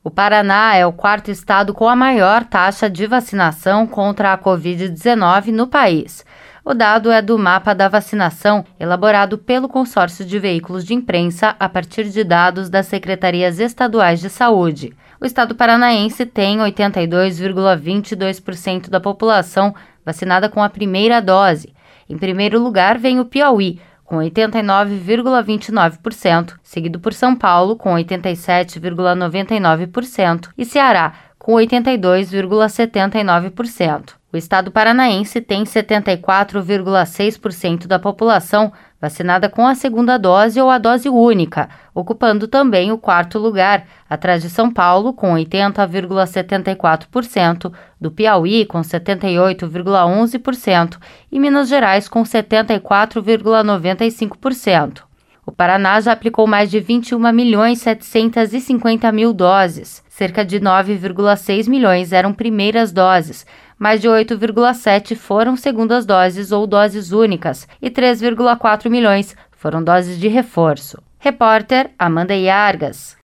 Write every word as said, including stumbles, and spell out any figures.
O Paraná é o quarto estado com a maior taxa de vacinação contra a covid dezenove no país. O dado é do mapa da vacinação, elaborado pelo Consórcio de Veículos de Imprensa a partir de dados das Secretarias Estaduais de Saúde. O estado paranaense tem oitenta e dois vírgula vinte e dois por cento da população vacinada com a primeira dose. Em primeiro lugar vem o Piauí, com oitenta e nove vírgula vinte e nove por cento, seguido por São Paulo, com oitenta e sete vírgula noventa e nove por cento, e Ceará, com oitenta e dois vírgula setenta e nove por cento. O estado paranaense tem setenta e quatro vírgula seis por cento da população vacinada com a segunda dose ou a dose única, ocupando também o quarto lugar, atrás de São Paulo, com oitenta vírgula setenta e quatro por cento, do Piauí, com setenta e oito vírgula onze por cento e Minas Gerais, com setenta e quatro vírgula noventa e cinco por cento. O Paraná já aplicou mais de vinte e um milhões setecentos e cinquenta mil doses. Cerca de nove vírgula seis milhões eram primeiras doses, mais de oito vírgula sete foram segundas doses ou doses únicas e três vírgula quatro milhões foram doses de reforço. Repórter Amanda Iargas.